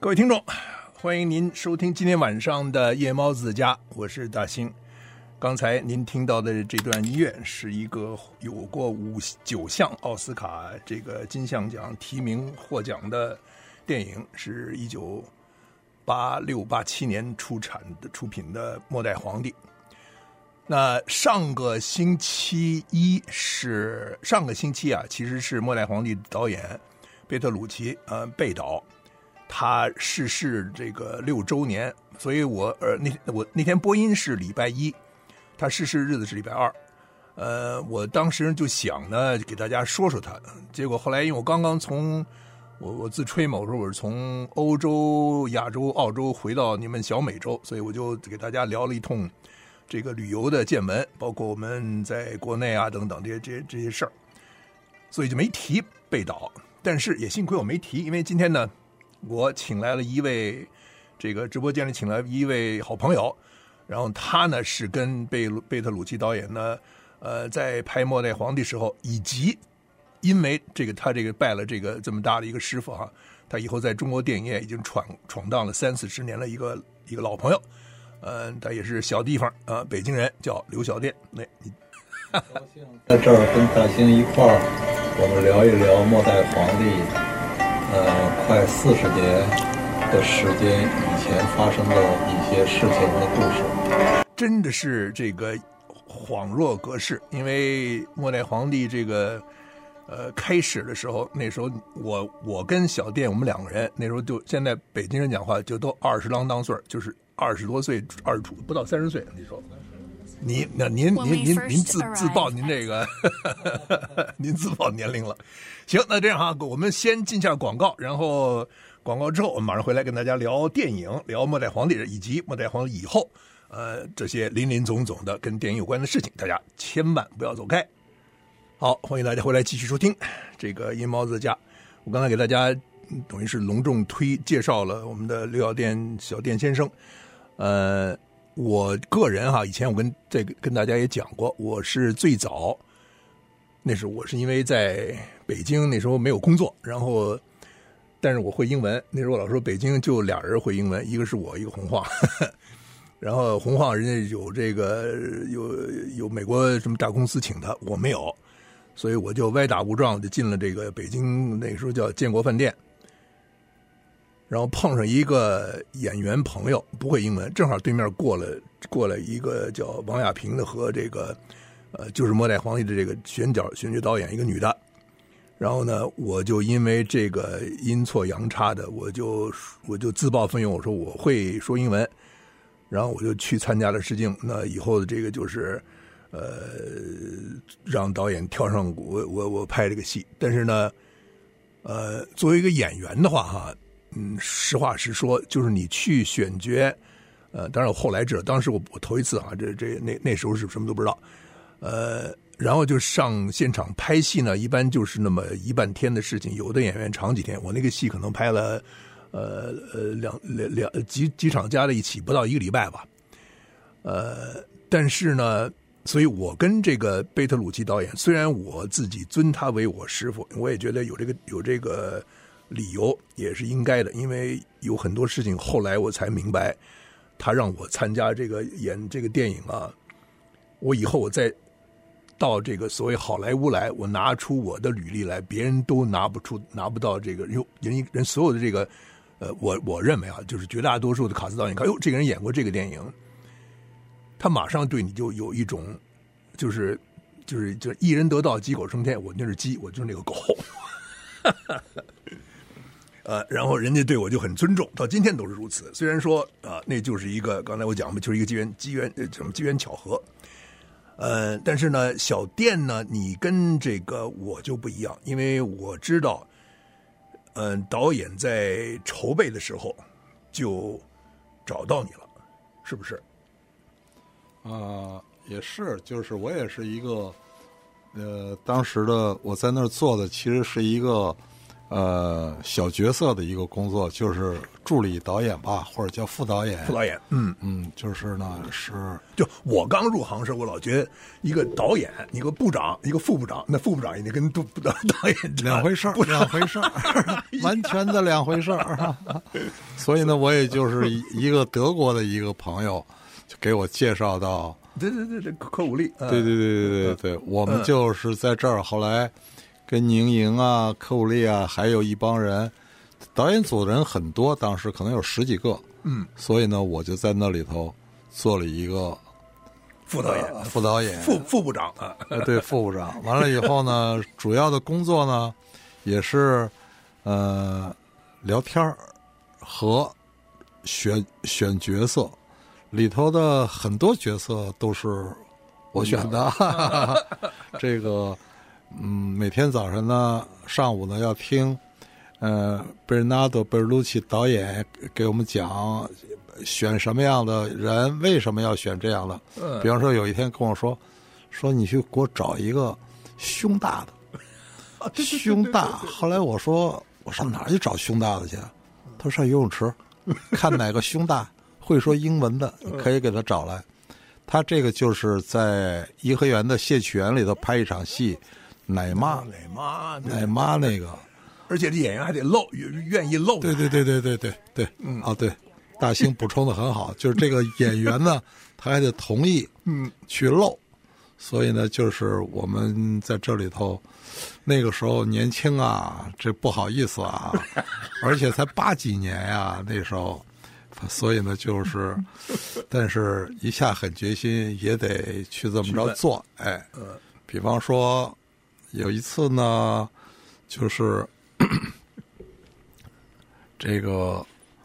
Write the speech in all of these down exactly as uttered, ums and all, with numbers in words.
各位听众，欢迎您收听今天晚上的夜猫子家，我是大兴。刚才您听到的这段音乐是一个有过五九项奥斯卡这个金像奖提名获奖的电影，是一九八六八七年出产的出品的《末代皇帝》。那上个星期一是上个星期啊，其实是《末代皇帝》导演贝特鲁奇呃被导。他逝世这个六周年，所以我呃那我那天播音是礼拜一，他逝世日子是礼拜二，呃，我当时就想呢给大家说说他，结果后来因为我刚刚从我我自吹嘛，我说我是从欧洲、亚洲、澳洲回到你们小美洲，所以我就给大家聊了一通这个旅游的见闻，包括我们在国内啊等等这些这些这些事儿，所以就没提被导，但是也幸亏我没提，因为今天呢。我请来了一位，这个直播间里请来一位好朋友，然后他呢是跟贝贝特鲁奇导演呢，呃，在拍《末代皇帝》时候，以及因为这个他这个拜了这个这么大的一个师傅哈，他以后在中国电影业已经闯闯荡了三四十年的一个一个老朋友，呃，他也是小地方啊、呃，北京人，叫刘小电。那你高兴在这儿跟大兴一块儿，我们聊一聊《末代皇帝》。呃，快四十年的时间以前发生的一些事情和故事， 真的是这个恍若隔世。因为末代皇帝这个呃开始的时候，那时候我我跟小店我们两个人，那时候就现在北京人讲话就都二十啷当岁，就是二十多岁，二十出不到三十岁。你说，您那您您您您自自报您这个您自报年龄了。行，那这样哈，我们先进下广告，然后广告之后，我们马上回来跟大家聊电影，聊《末代皇帝》以及《末代皇帝》以后，呃，这些林林总总的跟电影有关的事情，大家千万不要走开。好，欢迎大家回来继续收听这个阴猫子家。我刚才给大家等于是隆重推介绍了我们的刘小电小电先生。呃，我个人哈，以前我跟这个跟大家也讲过，我是最早。那时候我是因为在北京那时候没有工作，然后但是我会英文。那时候我老说北京就俩人会英文，一个是我，一个洪晃。然后洪晃人家有这个有有美国什么大公司请他，我没有，所以我就歪打误撞就进了这个北京，那个时候叫建国饭店。然后碰上一个演员朋友不会英文，正好对面过了过了一个叫王亚平的和这个。呃，就是《末代皇帝》的这个选角选角导演，一个女的。然后呢，我就因为这个阴错阳差的，我就我就自报奋勇，我说我会说英文，然后我就去参加了试镜。那以后的这个就是，呃，让导演挑上我我我拍这个戏。但是呢，呃，作为一个演员的话，哈，嗯，实话实说，就是你去选角，呃，当然我后来知道，当时我我头一次啊，这这那那时候是什么都不知道。呃，然后就上现场拍戏呢，一般就是那么一半天的事情，有的演员长几天。我那个戏可能拍了，呃呃两两两几几场加在一起，不到一个礼拜吧。呃，但是呢，所以我跟这个贝特鲁奇导演，虽然我自己尊他为我师傅，我也觉得有这个有这个理由也是应该的，因为有很多事情后来我才明白，他让我参加这个演这个电影啊，我以后我在。到这个所谓好莱坞来，我拿出我的履历来，别人都拿不出、拿不到这个。人人人所有的这个，呃，我我认为啊，就是绝大多数的卡斯导演看，哟，这个人演过这个电影，他马上对你就有一种，就是就是就是一人得道，鸡狗升天。我就是鸡，我就是那个狗。呃，然后人家对我就很尊重，到今天都是如此。虽然说啊、呃，那就是一个刚才我讲嘛，就是一个机缘机缘呃什么机缘巧合。呃，但是呢，小店呢，你跟这个我就不一样，因为我知道，嗯、呃，导演在筹备的时候就找到你了，是不是？ 啊、呃，也是，就是我也是一个，呃，当时的我在那儿做的其实是一个呃小角色的一个工作，就是助理导演吧，或者叫副导演。 副导演，嗯嗯，就是呢是。 就我刚入行时，我老觉得一个导演、一个部长、一个副部长，那副部长已经跟导导演两回事儿，两回事儿，完全的两回事儿。所以呢，我也就是一个德国的一个朋友，就给我介绍到。 对对对对，科武力。 对对对对对对，我们就是在这儿，后来跟宁莹啊、科武力啊，还有一帮人，导演组的人很多，当时可能有十几个。 嗯， 所以呢，我就在那里头做了一个副导演、 呃、副导演、 副副部长啊。 呃，对，副部长。完了以后呢，主要的工作呢，也是呃聊天和选选角色。里头的很多角色都是我选的，这个嗯，每天早上呢，上午呢要听，呃，贝尔纳多·贝尔卢奇导演给我们讲选什么样的人，为什么要选这样的。 嗯， 比方说有一天跟我说，说你去给我找一个胸大的，胸大。后来我说我上哪儿去找胸大的去？他说上游泳池，看哪个胸大。会说英文的可以给他找来，他这个就是在颐和园的谢曲园里头拍一场戏，奶妈奶妈奶妈那个， 而且这演员还得露，愿意露。 对对对对对对对，嗯啊对，大兴补充的很好，就是这个演员呢，他还得同意嗯去露，所以呢，就是我们在这里头，那个时候年轻啊，这不好意思啊，而且才八几年呀，那时候。所以呢，就是，但是一下狠决心也得去这么着做，哎，比方说有一次呢，就是这个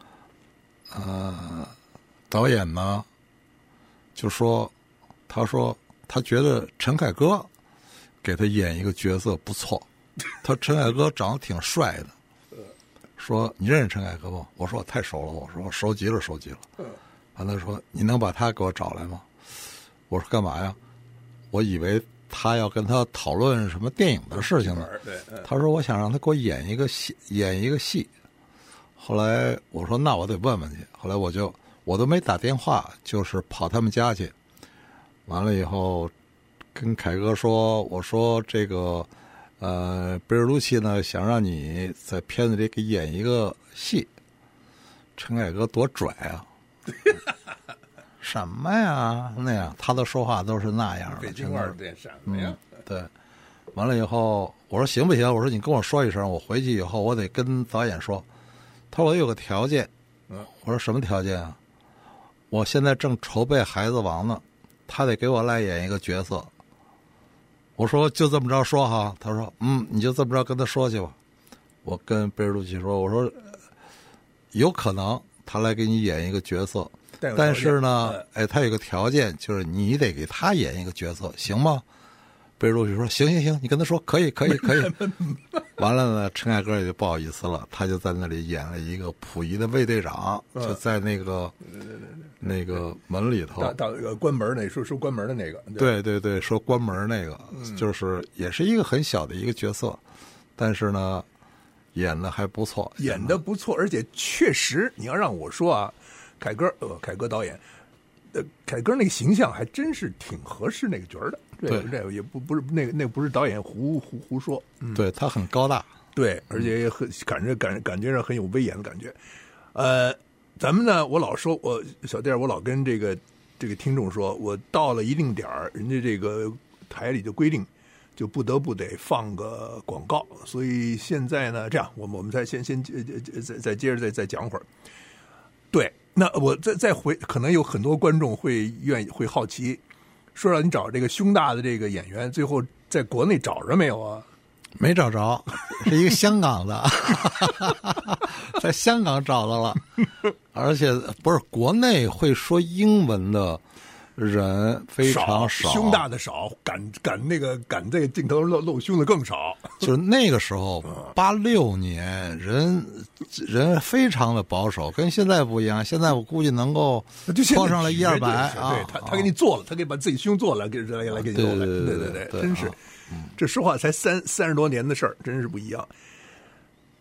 呃导演呢就说，他说他觉得陈凯歌给他演一个角色不错，他陈凯歌长得挺帅的。说你认识陈凯歌吗？我说我太熟了，我说我熟极了，熟极了。完了说你能把他给我找来吗？我说干嘛呀？我以为他要跟他讨论什么电影的事情呢。他说我想让他给我演一个戏，演一个戏。后来我说那我得问问去。后来我就我都没打电话，就是跑他们家去。完了以后跟凯歌说，我说这个。呃，贝尔卢奇呢想让你在片子里给演一个戏，陈凯歌多拽啊！什么呀？那样他的说话都是那样的， 北京味儿变什么呀？ 对，完了以后我说行不行？我说你跟我说一声，我回去以后我得跟导演说。他说我有个条件，嗯，我说什么条件啊？我现在正筹备《孩子王》呢，他得给我来演一个角色。我说就这么着说哈，他说嗯，你就这么着跟他说去吧。我跟贝尔卢奇说，我说有可能他来给你演一个角色，但是呢，哎，他有个条件，就是你得给他演一个角色，行吗？贝尔卢奇说行行行，你跟他说可以可以可以。完了呢，陈凯歌也就不好意思了，他就在那里演了一个溥仪的卫队长，就在那个那个门里头， 到到关门那说说关门的那个， 对对对，说关门那个，就是也是一个很小的一个角色，但是呢，演的还不错， 演的不错，而且确实，你要让我说啊，凯歌呃，凯歌导演，呃，凯歌那个形象还真是挺合适那个角儿的。对，这也不不是那个那个不是导演胡胡胡说， 嗯、对他很高大， 对，而且也很感觉感感觉上很有威严的感觉。呃，咱们呢，我老说，我小店我老跟这个这个听众说，我到了一定点儿，人家这个台里就规定，就不得不得放个广告。所以现在呢，这样，我们我们再先先再再接着再再讲会儿。对，那我再再回，可能有很多观众会愿意会好奇。说让你找这个胸大的这个演员，最后在国内找着没有啊？ 没找着，是一个香港的，在香港找到了，而且不是国内会说英文的人非常少， 胸大的少，敢敢那个敢这个镜头露露胸的更少。 就是那个时候，八六年人人非常的保守，跟现在不一样。现在我估计能够拖上了一二百啊！ 对他，他给你做了，他给把自己胸做了，给来来给你做了。对对对，真是，这说话才三三十多年的事儿，真是不一样。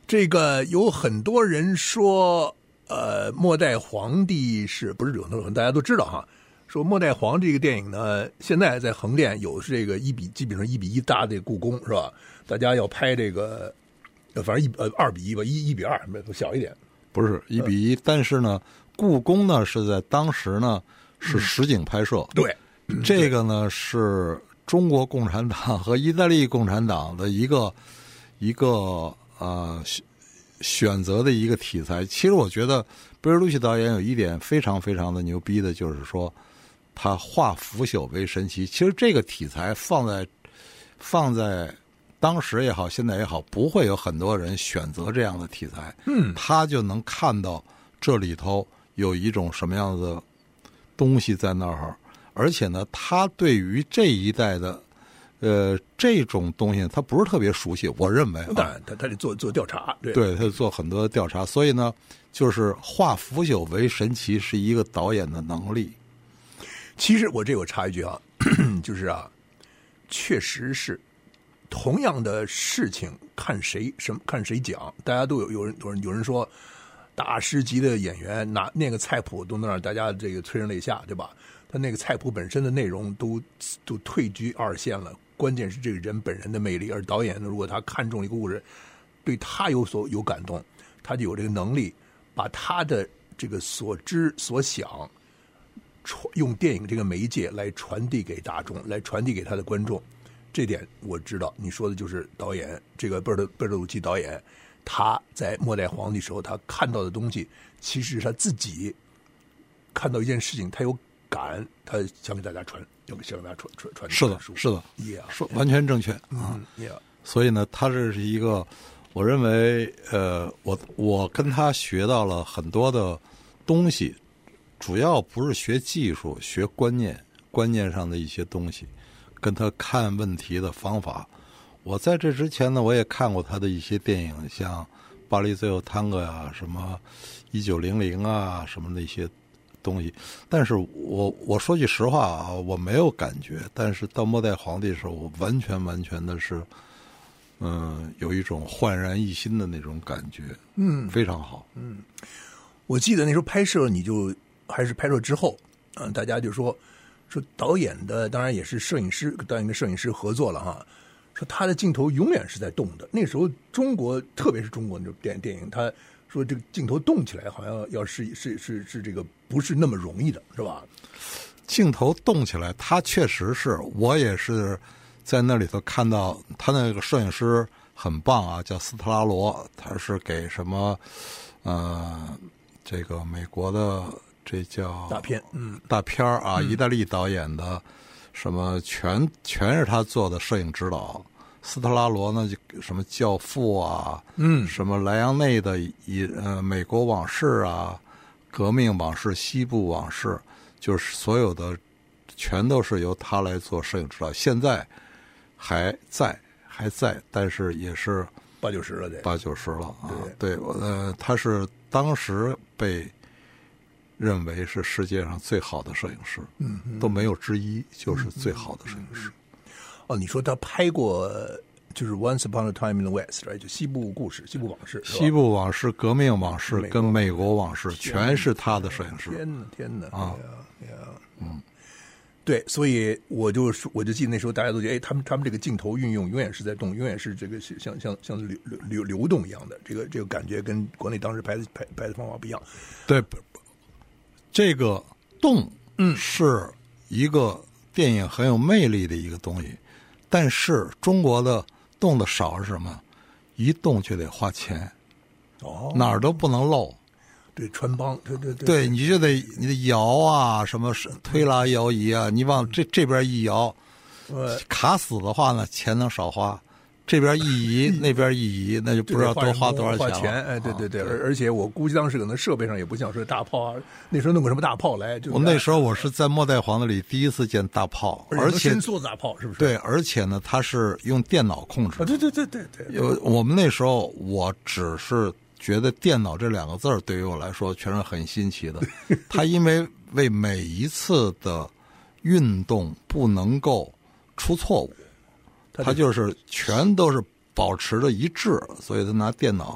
这个有很多人说，呃，末代皇帝是不是有很多大家都知道哈？说末代皇这个电影呢，现在在横店有这个一比基本上一比一搭的故宫是吧？大家要拍这个，反正一呃二比一吧，一一比二，小一点。 不是一比一，嗯、但是呢，故宫呢是在当时呢是实景拍摄。 嗯、对， 这个呢是中国共产党和意大利共产党的一个一个呃选择的一个题材。其实我觉得贝尔鲁奇导演有一点非常非常的牛逼的，就是说他化腐朽为神奇。其实这个题材放在放在当时也好，现在也好，不会有很多人选择这样的题材。 嗯， 他就能看到这里头有一种什么样的东西在那儿，而且呢，他对于这一代的呃这种东西，他不是特别熟悉。我认为， 当然，他他得做做调查，对， 对，他做很多的调查。所以呢，就是化腐朽为神奇是一个导演的能力。 其实我这我插一句啊，就是啊，确实是。同样的事情，看谁什么看谁讲，大家都有有人有人有人说，大师级的演员拿那个菜谱都能让大家这个催人泪下，对吧？他那个菜谱本身的内容都都退居二线了，关键是这个人本人的魅力。而导演如果他看中一个故事，对他有所有感动，他就有这个能力把他的这个所知所想，用电影这个媒介来传递给大众，来传递给他的观众。这点我知道，你说的就是导演这个贝尔贝尔鲁奇导演，他在末代皇帝时候他看到的东西，其实是他自己看到一件事情，他有感，他想给大家传，要想给大家传传传。 是的，是的， yeah, 说完全正确、 嗯、 啊。 yeah. 所以呢，他这是一个，我认为，呃，我我跟他学到了很多的东西，主要不是学技术，学观念，观念上的一些东西。跟他看问题的方法，我在这之前呢，我也看过他的一些电影，像《巴黎最后探戈》呀，什么一九零零啊，什么那些东西。但是我我说句实话啊，我没有感觉。但是到末代皇帝的时候，我完全完全的是，嗯，有一种焕然一新的那种感觉， 嗯， 非常好。 嗯，我记得那时候拍摄，你就还是拍摄之后，嗯，大家就说。说导演的当然也是摄影师，导演跟摄影师合作了哈。说他的镜头永远是在动的。那时候中国，特别是中国那种电电影，他说这个镜头动起来，好像要是是是是这个不是那么容易的，是吧？ 镜头动起来，他确实是我也是在那里头看到他那个摄影师很棒啊，叫斯特拉罗，他是给什么呃这个美国的。这叫大片，嗯， 大片啊、 嗯， 意大利导演的，什么全全是他做的摄影指导。斯特拉罗呢，就什么教父啊， 嗯， 什么莱昂内的以呃美国往事啊，革命往事、西部往事，就是所有的全都是由他来做摄影指导。现在还在还在，但是也是八九十了，得八九十了啊。 对， 对，呃，他是当时被。认为是世界上最好的摄影师， 嗯， 都没有之一，就是最好的摄影师。 嗯嗯、哦，你说他拍过就是《Once Upon a Time in the West》，就西部故事、西部往事、 西部往事、革命往事跟美国往事，全是他的摄影师。 天哪，天哪啊！ 嗯，对，所以我就我就记得那时候大家都觉得，哎，他们他们这个镜头运用永远是在动，永远是这个像像像流流流动一样的，这个这个感觉跟国内当时拍的拍拍的方法不一样。 对。这个动，嗯，是一个电影很有魅力的一个东西，但是中国的动的少是什么？一动就得花钱， 哦， 哪儿都不能漏。 对，穿帮，对对对， 对，你就得你得摇啊，什么推拉摇移啊，你往这这边一摇，卡死的话呢，钱能少花。这边一移，那边一移，那就不知道多花多少钱了。 花钱，哎，对对对， 啊、 而而且我估计当时可能设备上也不像说大炮啊，那时候弄个什么大炮来。就我那时候我是在末代皇帝里第一次见大炮，而且伸缩大炮是不是？ 对，而且呢，它是用电脑控制的。 啊，对对对对对。 有我们那时候，我只是觉得电脑这两个字儿对于我来说全是很新奇的。它因为为每一次的运动不能够出错误。他就是全都是保持着一致，所以他拿电脑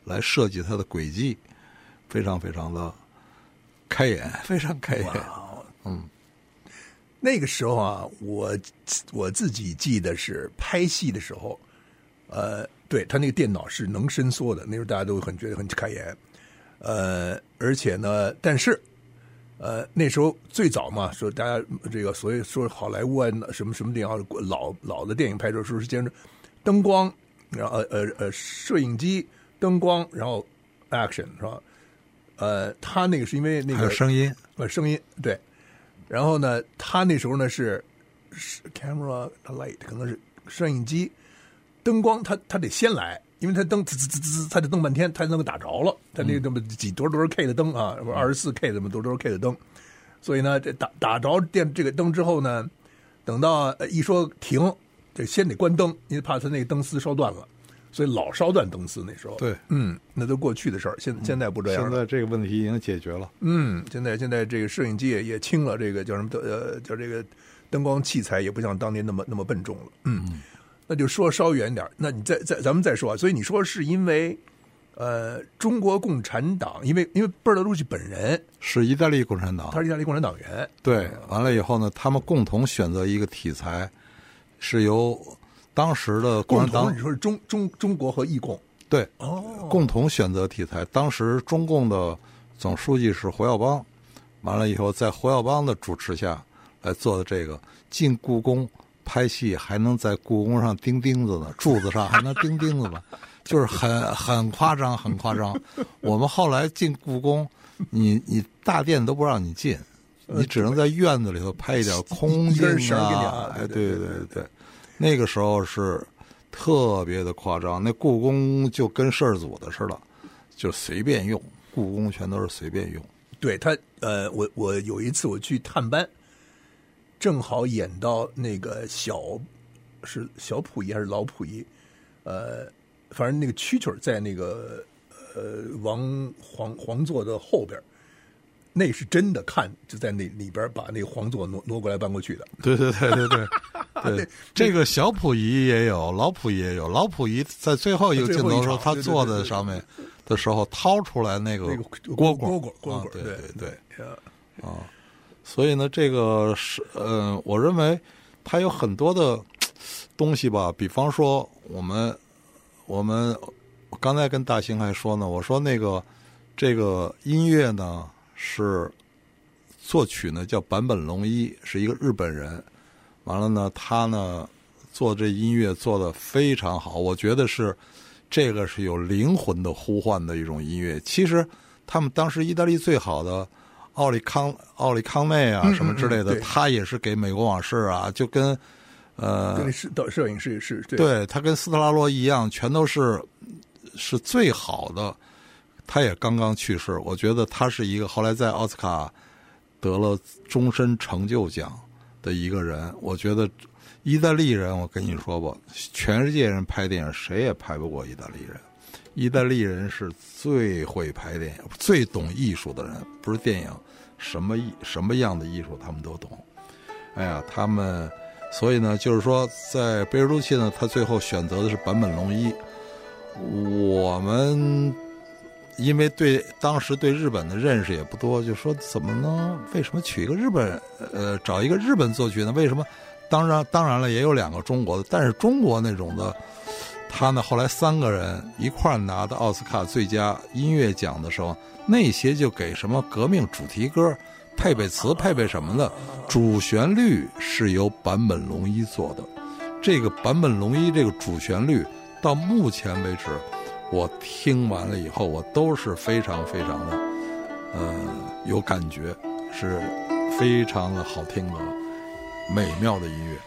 来设计它的轨迹，非常非常的开眼，非常开眼。嗯， 那个时候啊，我我自己记得是拍戏的时候，呃，对他那个电脑是能伸缩的，那时候大家都很觉得很开眼，呃，而且呢，但是。呃，那时候最早嘛，说大家这个所谓说好莱坞啊，什么什么电影，老老的电影拍摄时候是先灯光，然后呃呃呃摄影机、灯光，然后 action 是吧？呃，他那个是因为那个还有声音， 呃声音对，然后呢，他那时候呢是是 camera light 可能是摄影机、灯光，他他得先来。因为他灯滋滋滋滋，他得灯半天，他能够打着了。他那这么几多少多少 K 的灯啊，二十四 K 怎么多少多少 K 的灯，所以呢，这打打着电这个灯之后呢，等到一说停，这先得关灯，因为怕他那个灯丝烧断了，所以老烧断灯丝那时候。 对， 嗯，那都过去的事儿，现现在不这样了。 现在这个问题已经解决了。 嗯，现在现在这个摄影机也也轻了，这个叫什么呃叫这个灯光器材也不像当年那么那么笨重了。嗯。嗯那就说稍远点，那你再再咱们再说啊。所以你说是因为，呃，中国共产党，因为因为贝尔多鲁奇本人是意大利共产党， 他是意大利共产党员。 对，完了以后呢，他们共同选择一个题材，是由当时的共产党， 你说是中中中国和义共对哦， 共同选择题材。当时中共的总书记是胡耀邦，完了以后在胡耀邦的主持下来做的这个进故宫。拍戏还能在故宫上钉钉子呢，柱子上还能钉钉子呢，就是很很夸张，很夸张。我们后来进故宫，你你大殿都不让你进，你只能在院子里头拍一点空镜啊。哎，对对对对，那个时候是特别的夸张。那故宫就跟摄制组的似的，就随便用，故宫全都是随便用。 对他，呃，我我有一次我去探班。正好演到那个小是小溥仪还是老溥仪，呃，反正那个蛐蛐在那个呃王皇皇座的后边，那是真的看就在那里边把那个皇座挪挪过来搬过去的。 对对对对对对，这个小溥仪也有，老溥仪也有。老溥仪在最后一个镜头时候，他坐在上面的时候掏出来那个蝈蝈蝈蝈蝈蝈， 对对对， 对啊。所以呢，这个是呃，我认为它有很多的东西吧。比方说，我们我们我刚才跟大兴还说呢，我说那个这个音乐呢是作曲呢叫坂本龙一，是一个日本人。完了呢，他呢做这音乐做得非常好，我觉得是这个是有灵魂的呼唤的一种音乐。其实他们当时意大利最好的。奥利康、奥利康内啊，什么之类的， 嗯嗯、 他也是给美国往事啊，就跟呃， 跟摄摄影师是，对， 对他跟斯特拉洛一样，全都是是最好的。他也刚刚去世，我觉得他是一个后来在奥斯卡得了终身成就奖的一个人。我觉得意大利人，我跟你说吧，全世界人拍电影谁也拍不过意大利人。意大利人是最会拍电影、最懂艺术的人，不是电影，什么艺什么样的艺术他们都懂。哎呀，他们，所以呢，就是说，在贝尔多契呢，他最后选择的是坂本龙一。我们因为对当时对日本的认识也不多，就说怎么呢？为什么取一个日本呃找一个日本作曲呢？为什么？当然当然了，也有两个中国的，但是中国那种的。他呢，后来三个人一块儿拿的奥斯卡最佳音乐奖的时候，那些就给什么革命主题歌配备词、配备什么的，主旋律是由坂本龙一做的。这个坂本龙一这个主旋律，到目前为止，我听完了以后，我都是非常非常的，呃，有感觉，是非常的好听的、美妙的音乐。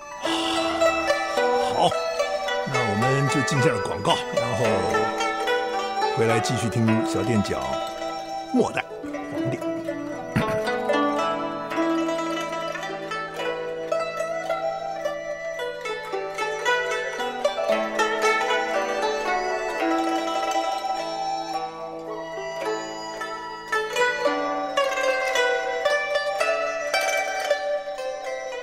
好。那我们就进下了广告，然后回来继续听小店讲末代皇帝。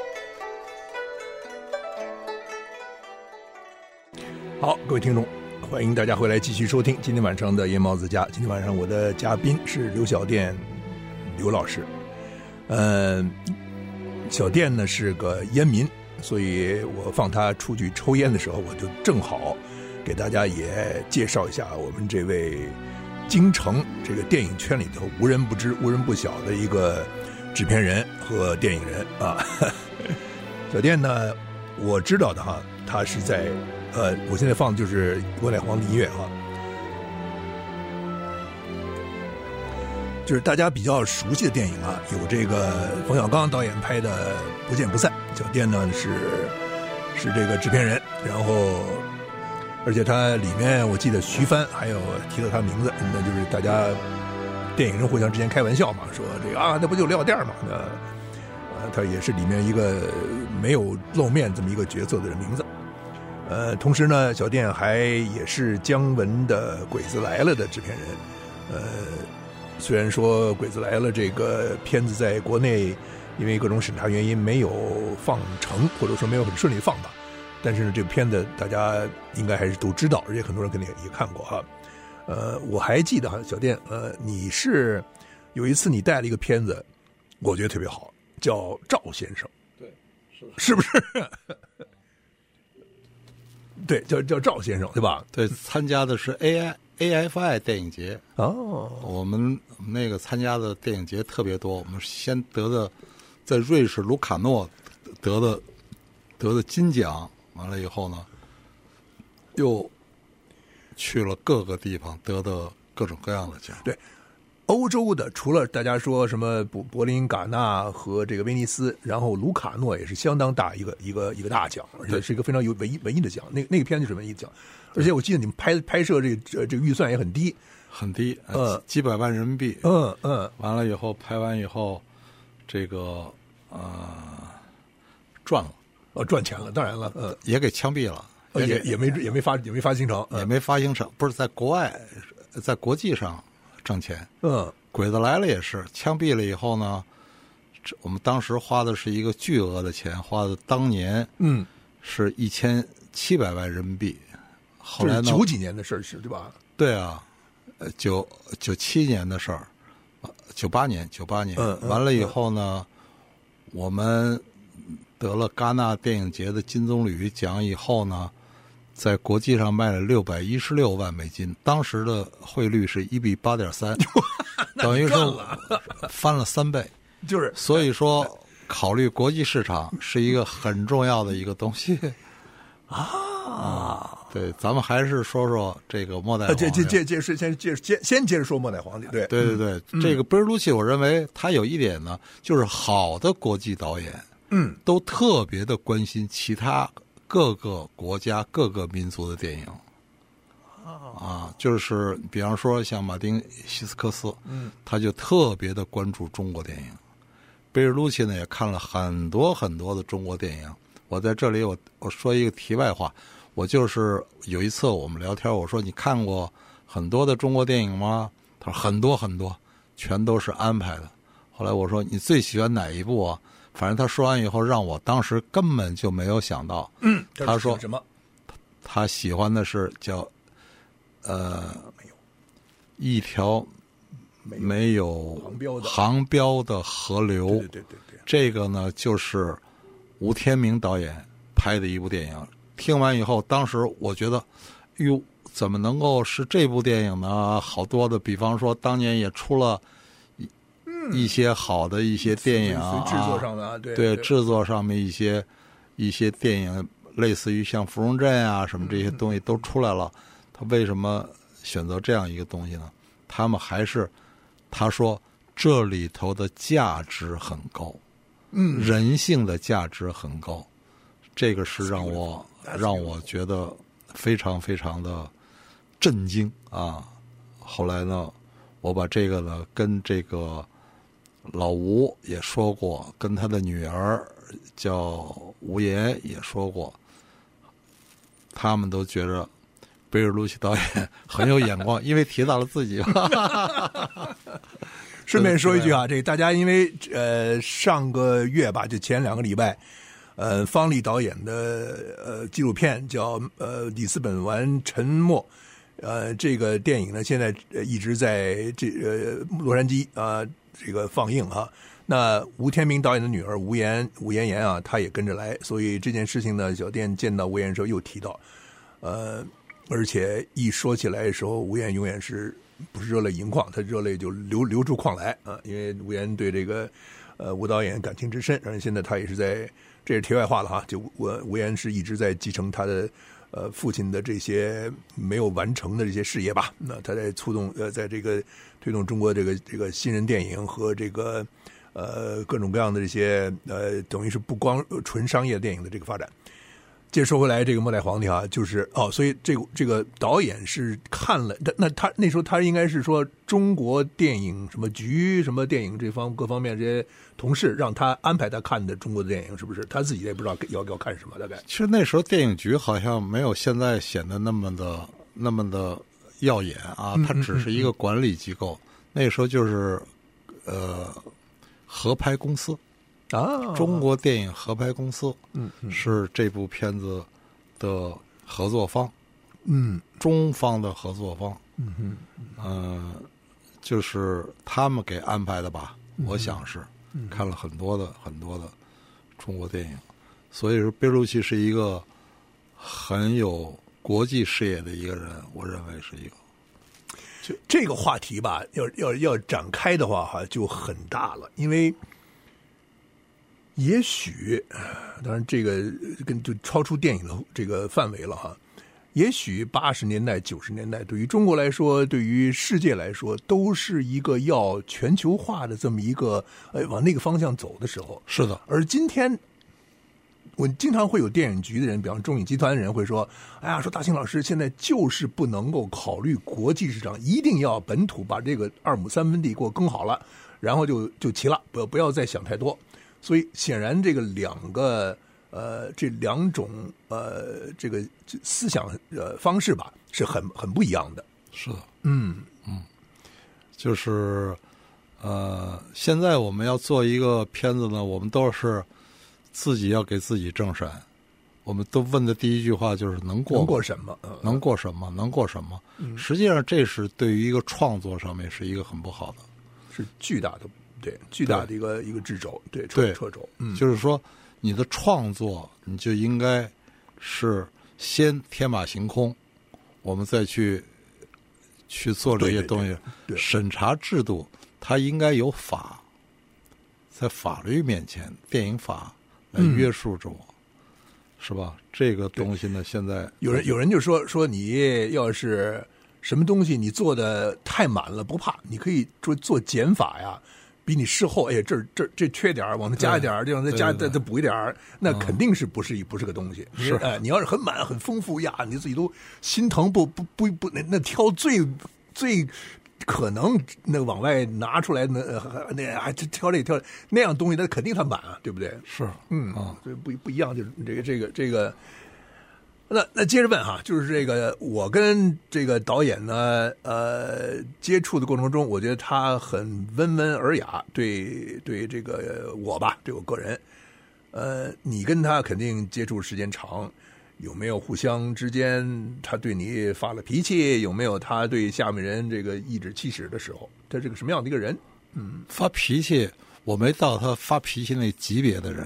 好，各位听众， 欢迎大家回来继续收听今天晚上的夜猫子家。今天晚上我的嘉宾是刘小店刘老师。呃，小店呢是个烟民，所以我放他出去抽烟的时候，我就正好给大家也介绍一下我们这位京城这个电影圈里头无人不知、无人不晓的一个制片人和电影人啊。小店呢，我知道的哈，他是在呃，我现在放的就是末代皇帝音乐哈，就是大家比较熟悉的电影啊，有这个冯小刚导演拍的《不见不散》，小店呢是是这个制片人，然后而且他里面我记得徐帆还有提到他名字，那就是大家电影人互相之间开玩笑嘛，说这个啊，那不就廖店嘛，那呃他也是里面一个没有露面这么一个角色的人名字。呃，同时呢，小店还也是姜文的《鬼子来了》的制片人。呃，虽然说《鬼子来了》这个片子在国内因为各种审查原因没有放成，或者说没有很顺利放吧，但是呢，这个片子大家应该还是都知道，而且很多人肯定也看过哈。呃，我还记得哈，小店，呃，你是有一次你带了一个片子，我觉得特别好，叫《赵先生》， 对，是的， 是不是？对，叫叫赵先生，对吧？ 对，参加的是 A I A F I 电影节。 哦， 我们那个参加的电影节特别多，我们先得的在瑞士卢卡诺得的得的金奖，完了以后呢，又去了各个地方，得的各种各样的奖。 对。欧洲的除了大家说什么柏柏林、戛纳和这个威尼斯，然后卢卡诺也是相当大一个一个一个大奖，而且是一个非常有文艺文艺的奖。那那个片子是文艺奖，而且我记得你们拍拍摄这个这个预算也很低， 很低， 呃， 几百万人民币。 嗯嗯， 完了以后拍完以后，这个呃赚了， 哦赚钱了，当然了，嗯， 也给枪毙了， 也也也没也没发也没发行成， 也没发行成，不是在国外，在国际上挣钱。 嗯， 鬼子来了也是枪毙了以后呢，我们当时花的是一个巨额的钱，花的当年嗯是一千七百万人民币。后来呢， 九几年的事是对吧？ 对啊，呃，九九七年的事儿，九八年九八年， 嗯嗯、 完了以后呢，嗯、我们得了戛纳电影节的金棕榈奖以后呢，在国际上卖了六百一十六万美金，当时的汇率是一比八点三，等于是翻了三倍。 就是， 所以说，考虑国际市场是一个很重要的一个东西啊。对，咱们还是说说这个末代皇帝。 这这这这是先接先先接着说末代皇帝。对对对对， 嗯、 这个贝尔卢奇，我认为他有一点呢，就是好的国际导演， 嗯， 都特别的关心其他各个国家、各个民族的电影。啊，就是比方说像马丁·希斯科斯， 嗯， 他就特别的关注中国电影。贝尔卢奇呢也看了很多很多的中国电影。我在这里我我说一个题外话，我就是有一次我们聊天，我说你看过很多的中国电影吗？他说很多很多，全都是安排的。后来我说你最喜欢哪一部啊？反正他说完以后，让我当时根本就没有想到。 嗯， 他说什么？ 他喜欢的是叫呃没有一条没有航标的航标的河流。 对对对对对， 这个呢就是吴天明导演拍的一部电影。听完以后，当时我觉得，哟，怎么能够是这部电影呢？好多的，比方说当年也出了一、嗯、一些好的一些电影啊， 制作上的啊，对对， 对制作上面一些一些电影，类似于像《芙蓉镇》啊什么这些东西都出来了。他为什么选择这样一个东西呢？他们还是他说这里头的价值很高， 嗯， 人性的价值很高，这个是让我让我觉得非常非常的震惊啊！后来呢，我把这个呢跟这个老吴也说过，跟他的女儿叫吴岩也说过，他们都觉着贝尔卢奇导演很有眼光，因为提到了自己。 顺便说一句啊，这个大家因为呃上个月吧，就前两个礼拜，呃方励导演的呃纪录片叫呃里斯本玩沉默， 呃，这个电影呢，现在一直在这呃洛杉矶啊、呃、这个放映啊。那吴天明导演的女儿吴妍吴妍妍啊，她也跟着来，所以这件事情呢，小店见到吴妍的时候又提到，呃，而且一说起来的时候，吴妍永远是不是热泪盈眶，她热泪就流流出眶来啊，因为吴妍对这个呃吴导演感情之深，而且现在她也是在，这是题外话了哈，就吴吴妍是一直在继承她的呃父亲的这些没有完成的这些事业吧，那她在促动呃在这个推动中国这个这个新人电影和这个。呃，各种各样的这些呃，等于是不光纯商业电影的这个发展。接着说回来，这个《末代皇帝》啊，就是哦，所以这个这个导演是看了，那那他那时候他应该是说中国电影什么局什么电影这方各方面这些同事让他安排他看的中国的电影，是不是？他自己也不知道要要看什么，大概。 其实那时候电影局好像没有现在显得那么的那么的耀眼啊，它只是一个管理机构。嗯嗯嗯那时候就是呃。合拍公司啊， 中国电影合拍公司， 嗯，嗯是这部片子的合作方， 嗯， 中方的合作方， 嗯嗯， 呃，就是他们给安排的吧， 嗯、 我想是、 嗯、 看了很多的很多的中国电影，所以说贝鲁奇是一个很有国际视野的一个人，我认为是一个。 就这个话题吧，要要要展开的话哈，就很大了。因为也许，当然这个跟就超出电影的这个范围了哈。也许八十年代、九十年代，对于中国来说，对于世界来说，都是一个要全球化的这么一个呃往那个方向走的时候。 是的， 而今天。我经常会有电影局的人，比方中影集团的人会说：“哎呀，说大兴老师现在就是不能够考虑国际市场，一定要本土把这个二亩三分地给我耕好了，然后就就齐了，不不要再想太多。”所以显然这个两个呃这两种呃这个思想呃方式吧是很很不一样的。 是的， 嗯嗯，就是呃现在我们要做一个片子呢，我们都是。自己要给自己政审，我们都问的第一句话就是能过能过什么？ 嗯、能过什么？能过什么？ 嗯、 实际上，这是对于一个创作上面是一个很不好的， 是巨大的，对，巨大的一个一个掣肘，对， 对， 掣肘。嗯， 就是说，你的创作你就应该是先天马行空，我们再去去做这些东西。 对对对对审查制度它应该有法，在法律面前，电影法。来约束着我、嗯，是吧？这个东西呢，现在有人有人就说说你要是什么东西你做的太满了不怕，你可以做做减法呀，比你事后哎这这这缺点往它加一点，这样再加再再补一点，那肯定是不是一不是个东西。 是哎，你要是很满很丰富呀，你自己都心疼不不不不那那挑最最。可能那往外拿出来那那还挑这挑那样东西，那肯定它满啊，对不对？ 是， 嗯啊， 所以不不一样，就是这个这个这个。那那接着问哈，就是这个我跟这个导演呢，呃，接触的过程中，我觉得他很温文尔雅，对对这个我吧，对我个人，呃，你跟他肯定接触时间长。有没有互相之间他对你发了脾气？有没有他对下面人这个颐指气使的时候？他是个什么样的一个人？嗯， 发脾气我没到他发脾气那级别的人，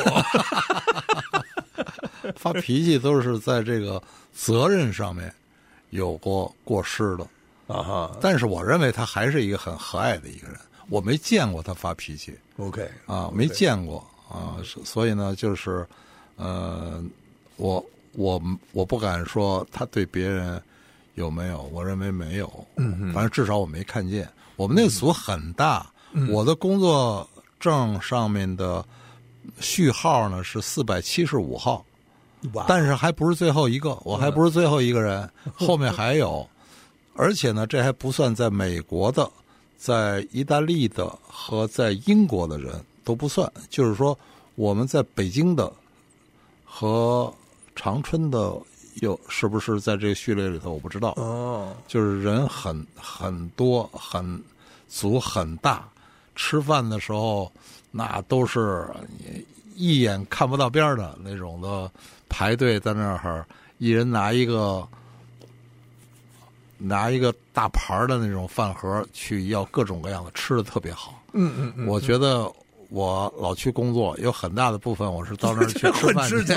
发脾气都是在这个责任上面有过过失的啊哈。 但是我认为他还是一个很和蔼的一个人，我没见过他发脾气。 OK 啊，没见过啊，所以呢，就是呃，我。我我不敢说他对别人有没有，我认为没有。 嗯， 反正至少我没看见。我们那个组很大， 嗯、 我的工作证上面的序号呢是四百七十五号，但是还不是最后一个，我还不是最后一个人，嗯、后面还有。而且呢，这还不算在美国的、在意大利的和在英国的人都不算，就是说我们在北京的和。长春的有是不是在这个序列里头？我不知道。 哦， 就是人很很多，很组很大，吃饭的时候那都是一眼看不到边的那种的排队在那儿，一人拿一个拿一个大盘的那种饭盒去要各种各样的，吃的特别好。 嗯嗯嗯， 我觉得我老去工作，有很大的部分我是到那儿去吃饭去。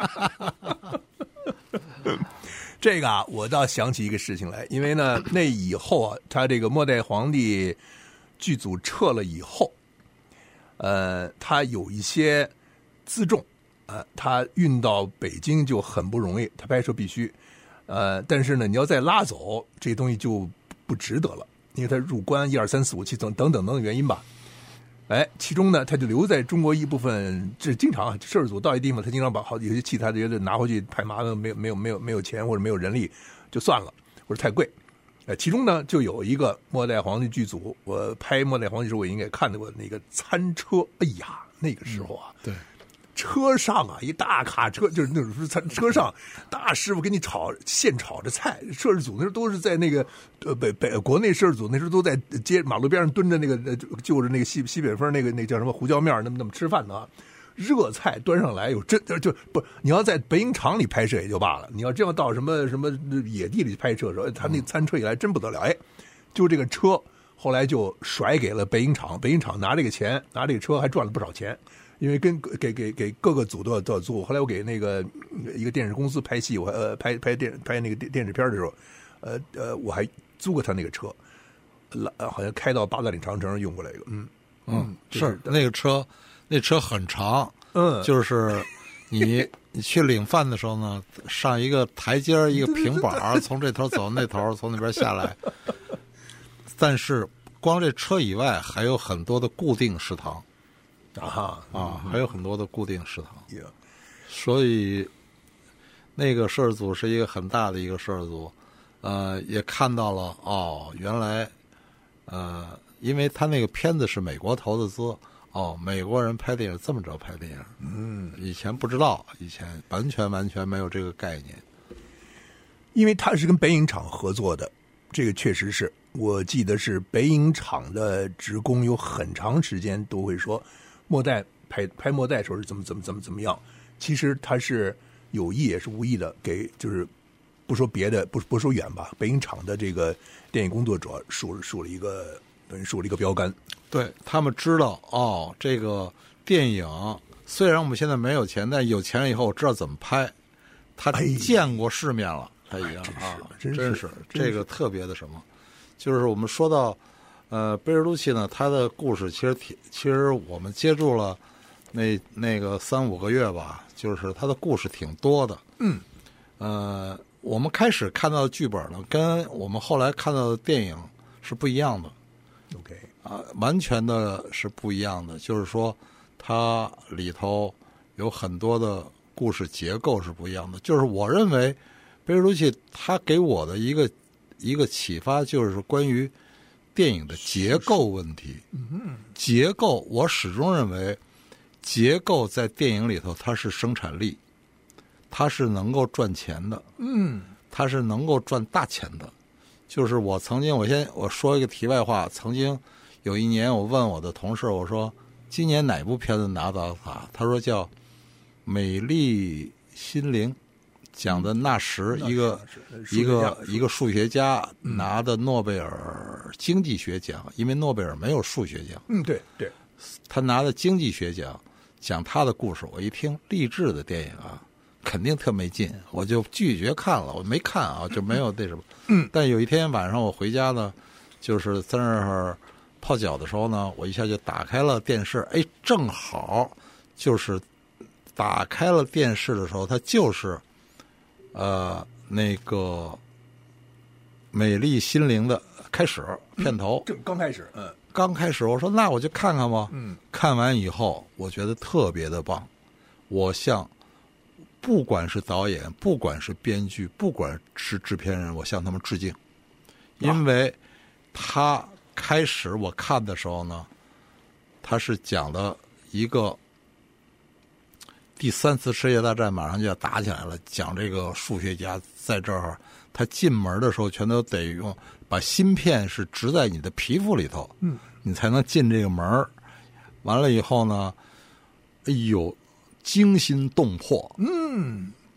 这个啊，我倒想起一个事情来，因为呢，那以后啊，他这个末代皇帝剧组撤了以后，呃，他有一些辎重，呃，他运到北京就很不容易，他拍摄必须，呃，但是呢，你要再拉走，这东西就不值得了，因为他入关一二三四五七等等等等原因吧。哎，其中呢，他就留在中国一部分，这经常啊，摄制组到一地方，他经常把好有些器材觉得拿回去太麻烦，没有没有没有没有钱或者没有人力，就算了，或者太贵。呃，其中呢就有一个末代皇帝剧组，我拍末代皇帝时候我应该看到过那个餐车，哎呀，那个时候啊， 嗯、对。 车上啊，一大卡车，就是那种车车上，大师傅给你炒现炒的菜。摄制组那时候都是在那个呃北北国内摄制组那时候都在街马路边上蹲着那个就着那个西西北风那个那个叫什么胡椒面那么那么吃饭的啊。热菜端上来有真就不你要在北影厂里拍摄也就罢了，你要真要到什么什么野地里拍摄的时候，他那餐车一来真不得了，哎，就这个车后来就甩给了北影厂，北影厂拿这个钱拿这个车还赚了不少钱。因为跟给给给各个组都要都要租，后来我给那个一个电视公司拍戏，我呃拍拍电拍那个电电视片的时候，呃呃我还租过他那个车，呃好像开到八达岭长城用过来一个，嗯嗯是那个车，那车很长， 嗯， 就是你你去领饭的时候呢，上一个台阶一个平板，从这头走那头，从那边下来，但是光这车以外还有很多的固定食堂。 啊啊，还有很多的固定食堂， yeah. 所以那个摄制组是一个很大的一个摄制组，呃，也看到了哦，原来呃，因为他那个片子是美国投的资，哦，美国人拍电影这么着拍电影，嗯，以前不知道，以前完全完全没有这个概念， 因为他是跟北影厂合作的，这个确实是我记得是北影厂的职工有很长时间都会说。末代拍拍末代的时候是怎么怎么怎么怎么样？其实他是有意也是无意的，给就是不说别的，不不说远吧，北影厂的这个电影工作者竖竖了一个等于竖了一个标杆。 对他们知道哦，这个电影虽然我们现在没有钱，但有钱了以后我知道怎么拍。他见过世面了，他一样啊， 真是真是这个特别的什么，就是我们说到。呃，贝尔卢奇呢，他的故事其实挺，其实我们接触了那那个三五个月吧，就是他的故事挺多的。 嗯， 呃，我们开始看到的剧本呢，跟我们后来看到的电影是不一样的。 OK， 啊、呃，完全的是不一样的，就是说它里头有很多的故事结构是不一样的。就是我认为贝尔卢奇他给我的一个一个启发，就是关于。电影的结构问题，结构我始终认为，结构在电影里头它是生产力，它是能够赚钱的， 嗯， 它是能够赚大钱的。就是我曾经，我先我说一个题外话，曾经有一年我问我的同事，我说今年哪部片子拿到奥斯卡？他说叫《美丽心灵》。讲的纳什一个一个一个数学家拿的诺贝尔经济学奖，因为诺贝尔没有数学奖。 嗯，对对， 他拿的经济学奖，讲他的故事。我一听励志的电影啊，肯定特没劲，我就拒绝看了。我没看啊，就没有那什么。 嗯。 但有一天晚上我回家呢，就是在那儿泡脚的时候呢，我一下就打开了电视，哎，正好就是打开了电视的时候，它就是。呃，那个美丽心灵的开始片头， 这、嗯、刚开始，嗯， 刚开始，我说那我就看看吧， 嗯， 看完以后，我觉得特别的棒。我向不管是导演，不管是编剧，不管是制片人，我向他们致敬，因为他开始我看的时候呢，他是讲的一个。第三次世界大战马上就要打起来了，讲这个数学家在这儿，他进门的时候全都得用把芯片是植在你的皮肤里头， 嗯， 你才能进这个门。完了以后呢，哎呦，惊心动魄， 嗯，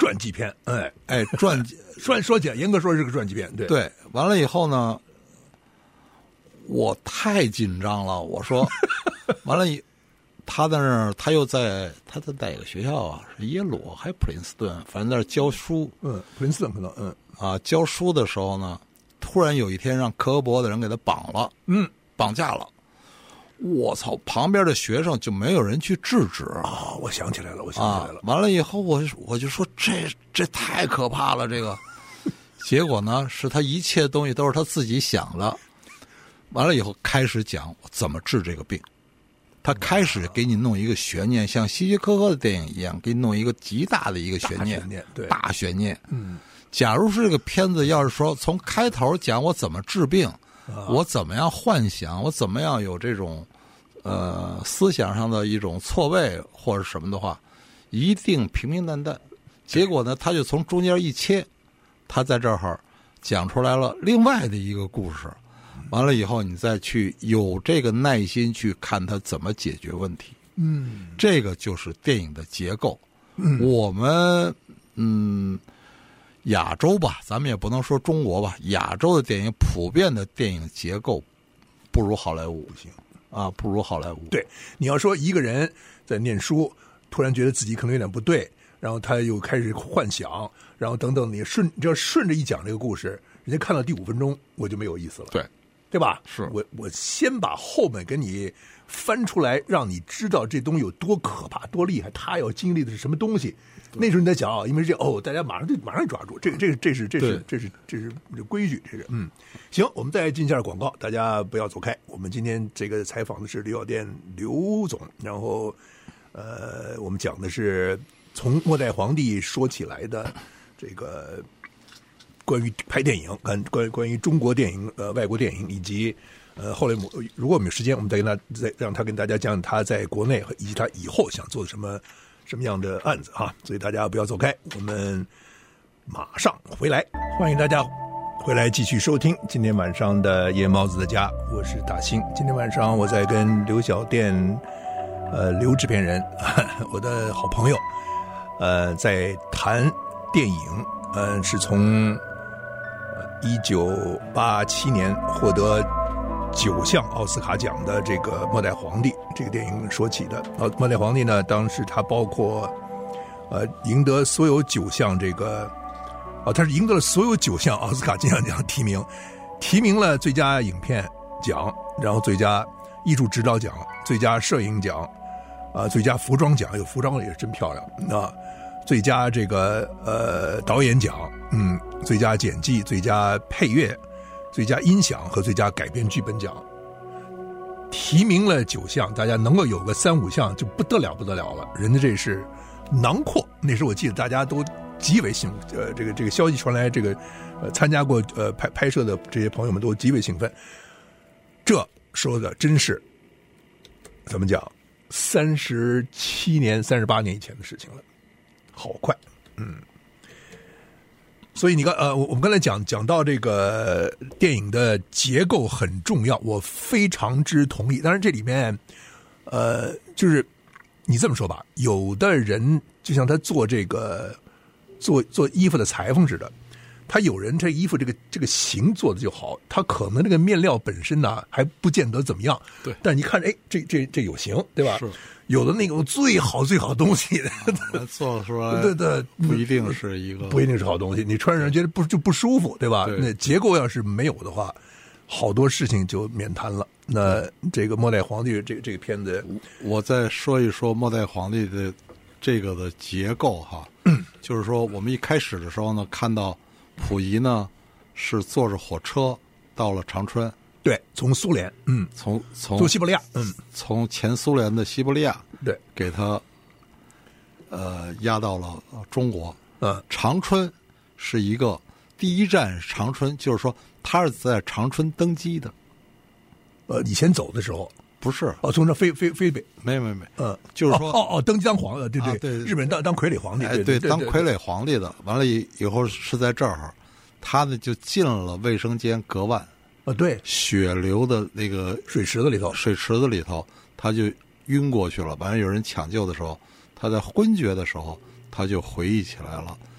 传记片，哎哎，传记说说起来，严格说是个传记片，对对。完了以后呢，我太紧张了，我说，完了以。他在那儿，他又在他在哪个学校啊？是耶鲁还是普林斯顿？反正在那儿教书。 嗯，普林斯顿可能嗯啊，教书的时候呢，突然有一天让科博的人给他绑了， 嗯， 绑架了。我操！旁边的学生就没有人去制止啊、哦！我想起来了，我想起来了。 啊、完了以后我，我我就说这这太可怕了，这个。结果呢，是他一切东西都是他自己想的。完了以后，开始讲怎么治这个病。他开始给你弄一个悬念，像希区柯克的电影一样，给你弄一个极大的一个悬念， 大悬念，对， 大悬念。 嗯， 假如是这个片子要是说从开头讲我怎么治病， 啊、 我怎么样幻想，我怎么样有这种呃思想上的一种错位或者什么的话，一定平平淡淡。结果呢，他就从中间一切，他在这儿讲出来了另外的一个故事。完了以后，你再去有这个耐心去看他怎么解决问题。 嗯， 这个就是电影的结构。 嗯， 我们嗯，亚洲吧，咱们也不能说中国吧，亚洲的电影普遍的电影结构不如好莱坞， 不行啊，不如好莱坞。 对，你要说一个人在念书，突然觉得自己可能有点不对，然后他又开始幻想，然后等等，你顺你要顺着一讲这个故事，人家看到第五分钟我就没有意思了。 对。 对吧？ 是我我先把后面给你翻出来，让你知道这东西有多可怕、多厉害，他要经历的是什么东西。那时候你在讲啊，因为这哦，大家马上就马上抓住这个，这个这是这是这是这是这是规矩，这是嗯。行，我们再进一下广告，大家不要走开。我们今天这个采访的是刘小店刘总，然后呃，我们讲的是从末代皇帝说起来的这个。关于拍电影，关关关于中国电影，呃，外国电影，以及呃，后来如果我们有时间，我们再跟他再让他跟大家讲他在国内以及他以后想做什么什么样的案子哈。所以大家不要走开，我们马上回来，欢迎大家回来继续收听今天晚上的夜猫子的家，我是大兴。今天晚上我在跟刘小店，呃，刘制片人，我的好朋友，呃，在谈电影，呃，是从。一九八七年获得九项奥斯卡奖的这个《末代皇帝》这个电影说起的。呃，《末代皇帝》呢，当时他包括呃赢得所有九项这个啊、呃，他是赢得了所有九项奥斯卡金像奖提名，提名了最佳影片奖，然后最佳艺术指导奖、最佳摄影奖啊、呃、最佳服装奖，有服装也是真漂亮啊、呃，最佳这个呃导演奖，嗯。最佳剪辑、最佳配乐、最佳音响和最佳改编剧本奖，提名了九项，大家能够有个三五项就不得了不得了了。人家这是囊括，那时候我记得大家都极为兴奋，呃，这个这个消息传来，这个呃参加过呃拍拍摄的这些朋友们都极为兴奋。这说的真是怎么讲？三十七年、三十八年以前的事情了，好快，嗯。所以你刚呃，我我们刚才讲讲到这个电影的结构很重要，我非常之同意。当然这里面，呃，就是你这么说吧，有的人就像他做这个做做衣服的裁缝似的，他有人这衣服这个这个型做的就好，他可能这个面料本身呢还不见得怎么样， 对。 但你看，哎，这这这有型，对吧？ 是。 有的那种最好最好的东西， 做出来对对， 不一定是一个， 不一定是好东西。你穿上觉得不就不舒服，对吧？ 对那结构要是没有的话，好多事情就免谈了。那这个《末代皇帝》这这个片子， 我再说一说《末代皇帝》的这个的结构哈， 嗯、 就是说我们一开始的时候呢，看到溥仪呢是坐着火车到了长春。 对，从苏联，嗯， 从从从西伯利亚，嗯， 从前苏联的西伯利亚， 对， 给他呃押到了中国。 嗯， 长春是一个第一站，长春就是说他是在长春登基的。 呃，以前走的时候不是哦，从这飞飞飞北， 没没没， 嗯， 就是说哦哦，登基当皇的，对对、 啊、对， 日本人当当傀儡皇帝， 哎， 对， 当傀儡皇帝的。完了以以后是在这儿，他呢就进了卫生间隔万。 啊，对， 血流的那个水池子里头， 水池子里头，他就晕过去了。完了，有人抢救的时候，他在昏厥的时候，他就回忆起来了。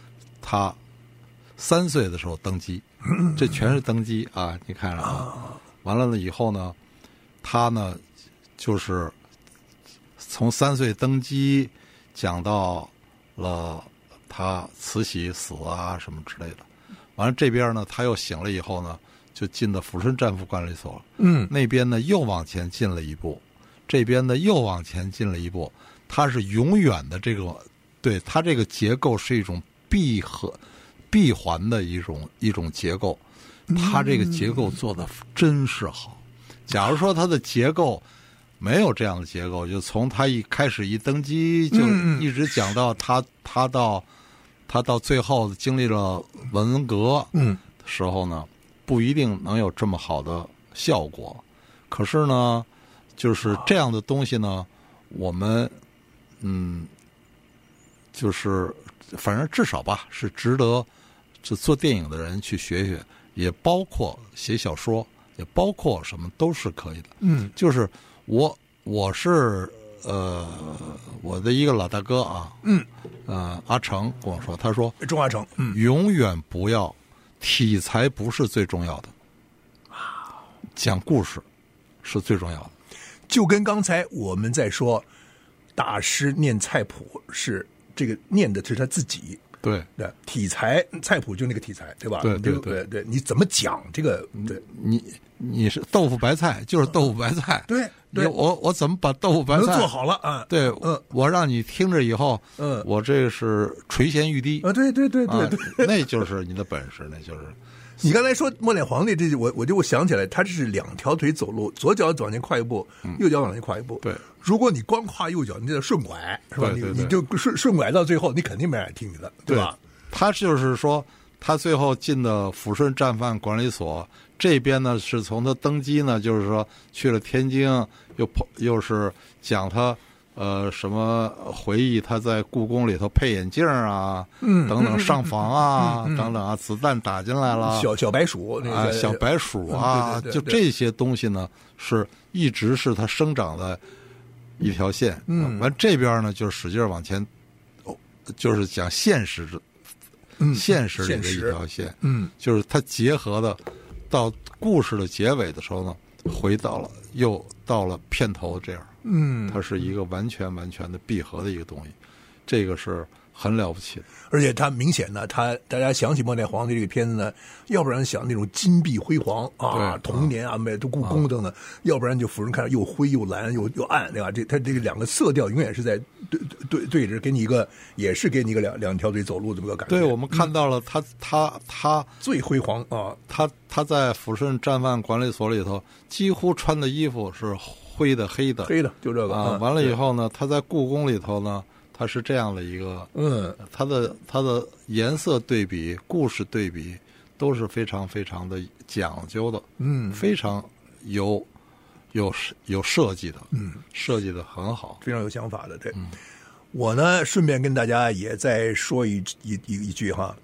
他三岁的时候登基，这全是登基啊！你看着啊，完了了以后呢，他呢就是从三岁登基讲到了他慈禧死啊什么之类的。完了这边呢，他又醒了以后呢，就进到抚顺战俘管理所了。 嗯， 那边呢又往前进了一步，这边呢又往前进了一步。它是永远的这个，对它这个结构是一种闭合、闭环的一种一种结构。它这个结构做的真是好。假如说它的结构没有这样的结构，就从他一开始一登基就一直讲到他他到他到最后经历了文革的时候呢，不一定能有这么好的效果。可是呢，就是这样的东西呢，我们嗯，就是反正至少吧，是值得就做电影的人去学学，也包括写小说，也包括什么都是可以的。 嗯， 就是我我是呃我的一个老大哥啊， 嗯， 呃阿成跟我说，他说钟阿成，嗯， 永远不要题材不是最重要的，讲故事是最重要的。 就跟刚才我们在说，大师念菜谱是这个念的是他自己， 对对，题材菜谱就那个题材，对吧？ 对对对对，你怎么讲这个？对， 你你是豆腐白菜就是豆腐白菜， 对对， 我我怎么把豆腐白菜能做好了啊？ 对， 嗯， 我让你听着以后， 嗯， 我这个是垂涎欲滴啊，对对对对对， 那就是你的本事，那就是。 你刚才说末脸皇帝，这我我就想起来，他这是两条腿走路，左脚往前跨一步，右脚往前跨一步。 对， 如果你光跨右脚，你就顺拐，是吧？ 对对对， 你你就顺顺拐到最后，你肯定没人听你的，对吧？ 他就是说，他最后进的抚顺战犯管理所这边呢，是从他登基呢，就是说去了天津，又跑又是讲他。呃，什么回忆他在故宫里头配眼镜啊， 嗯， 等等上房啊， 嗯嗯、 等等啊，子弹打进来了， 小小白鼠，那个、 啊，小白鼠啊， 嗯、对对对对就这些东西呢，是一直是他生长的一条线。 嗯， 完这边呢，就使劲往前，就是讲现实， 嗯， 现实里的一条线。 嗯， 就是它结合的到故事的结尾的时候呢，回到了又到了片头这样。 嗯， 它是一个完全完全的闭合的一个东西，这个是很了不起的。 而且它明显呢，它大家想起末代皇帝这个片子呢，要不然想那种金碧辉煌啊，童年啊，美都故宫等等，啊、要不然就俯身看又灰又蓝又又暗，对吧？这它这个两个色调永远是在对对对着，给你一个也是给你一个两两条腿走路这么个感觉。 对，我们看到了他、嗯、他他最辉煌啊， 他他在抚顺战犯管理所里头，几乎穿的衣服是。灰的黑的黑的就这个啊，完了以后呢，他在故宫里头呢，他是这样的一个， 嗯， 他的他的颜色对比、故事对比都是非常非常的讲究的， 嗯， 非常有有有设计的， 嗯， 设计的很好， 非常有想法的。对， 嗯、 我呢顺便跟大家也再说一一一一句哈，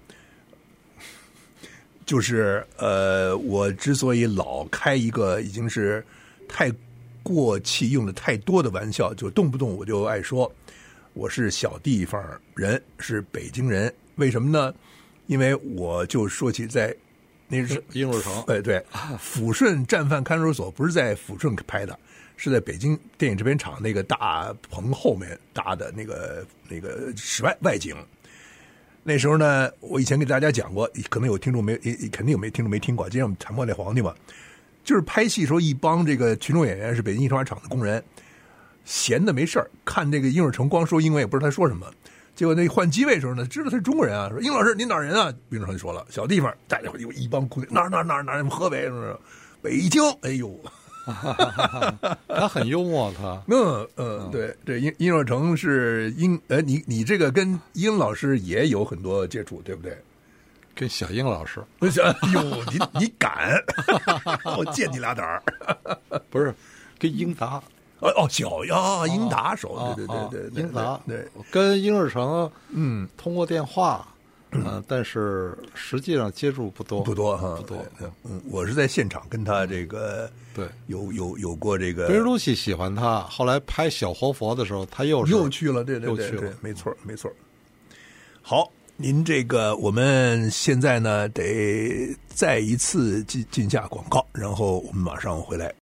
就是呃，我之所以老开一个已经是太。过气用的太多的玩笑，就动不动我就爱说我是小地方人，是北京人。为什么呢？因为我就说起在那是英若城， 哎对，抚顺战犯看守所不是在抚顺拍的，是在北京电影制片厂那个大棚后面搭的那个那个室外外景。那时候呢，我以前给大家讲过，可能有听众没，肯定有没听众没听过，就像谈末代皇帝嘛。就是拍戏时候，一帮这个群众演员是北京印刷厂的工人，闲的没事儿看这个殷若成光说英文也不知道他说什么，结果那换机位的时候呢，知道他是中国人啊，说殷老师您哪儿人啊？殷若成就说了小地方，大家伙有一帮工人哪儿哪儿哪儿哪儿河北是不是？北京，哎呦， 他很幽默，他嗯嗯对对，殷殷若成是殷呃你你这个跟殷老师也有很多接触，对不对？ 跟小英老师， 哎呦，你你敢？我见你俩胆儿， 不是跟英达哦哦，小呀，英达熟， 哦、 对对对对， 英达对， 跟殷若成嗯通过电话，嗯、呃，但是实际上接触不多不多哈， 不多。 嗯，我是在现场跟他这个对有有有过这个。 贝鲁西喜欢他，后来拍小活佛的时候，他又是又去了，对对对对，没错没错。好。 您这个我们现在呢得再一次进进下广告，然后我们马上回来。